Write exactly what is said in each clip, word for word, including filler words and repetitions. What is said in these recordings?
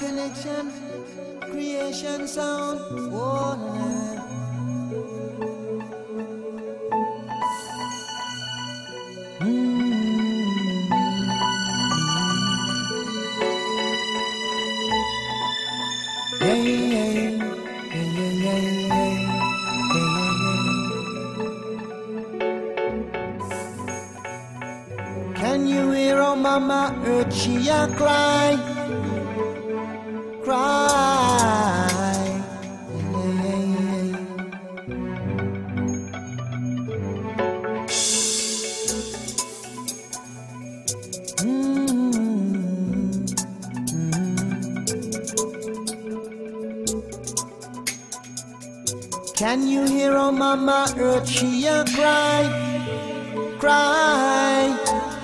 connection, creation sound. Oh, nah. Can you hear our mama earth, she a cry, cry. Mm-hmm. Can you hear our mama earth, she a cry, cry.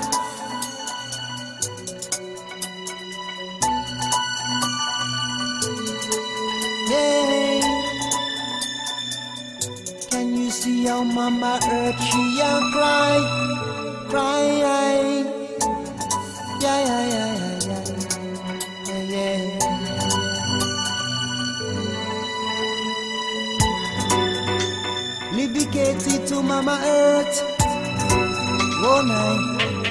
Can you see how mama earth she a cry, cry, yeah, yeah, yeah, yeah, yeah, yeah. Dedicated to mama earth, oh night.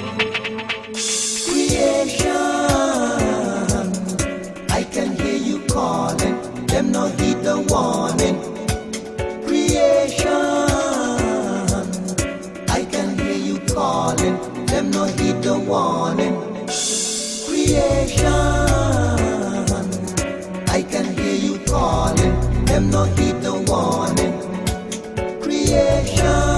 Creation, I can hear you calling, them no heed the warning. Creation, I can hear you calling, them no heed the warning. Creation, I can hear you calling, them no heed the warning. Creation,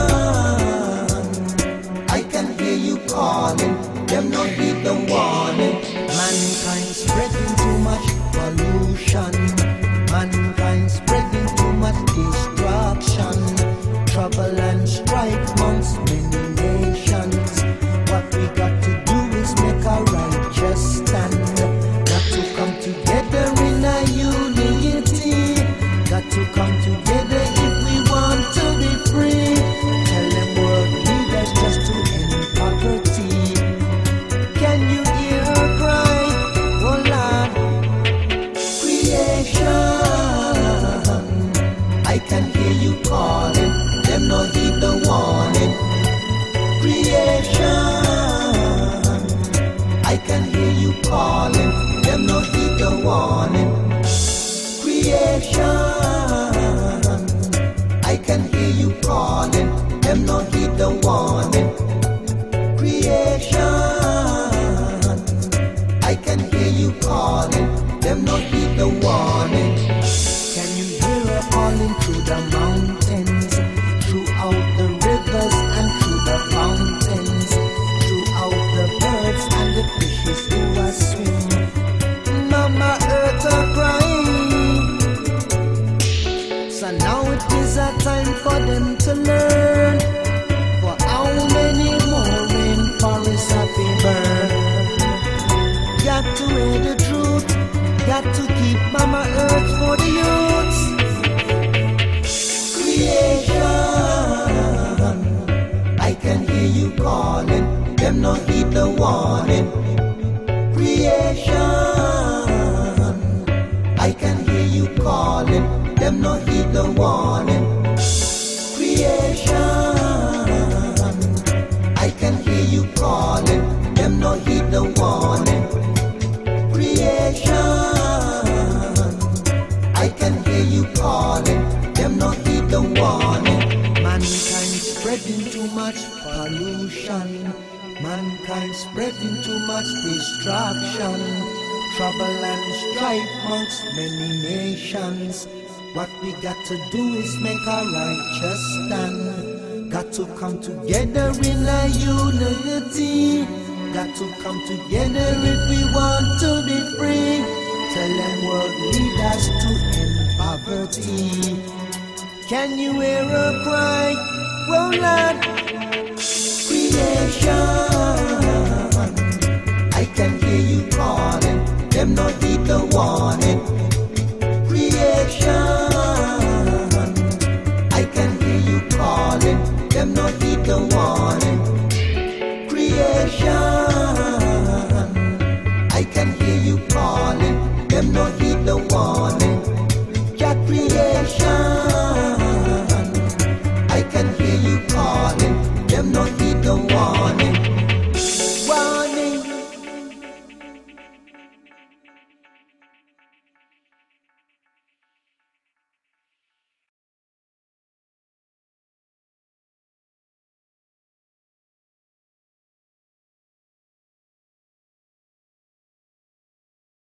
I can hear you calling, them no heed the warning. Mankind spreading too much pollution, mankind spreading too much destruction, trouble and strife amongst many nations. What we got to do is make a righteous stand. Got to come together in a unity. Got to come together if we want to be free. Tell them world leaders just to end poverty. Can you hear her cry? Oh Lord, creation, I can hear you calling, them no heed the warning. Creation, I can hear you calling, them no heed the warning. Creation, I can hear you calling, them no heed the warning. Creation, I can hear you calling, them no heed the warning. Can you hear her calling through the mountains, throughout the rivers and through the fountains, throughout the birds and the fishes who are swimming? Mama earth are crying. So now it is a time for them to learn. For how many more rainforests have been burned? Got to hear the truth, got to keep mama earth for the youths. Creation, I can hear you calling, them no heed the warning. Creation, I can hear you calling, them no heed the warning. Creation, I can hear you calling, them no heed the warning. Creation, I can hear you calling, them no heed the warning. Mankind spreading too much pollution, mankind spreading too much destruction, trouble and strife amongst many nations. What we got to do is make a righteous stand. Got to come together in a unity. Got to come together if we want to be free. Tell them world leaders to end poverty. Can you hear her cry? Well, Lord, creation, I can hear you calling, them no heed the warning. Creation, I can hear you calling, them no heed the warning. Creation, I can hear you calling, them them no heed the warning.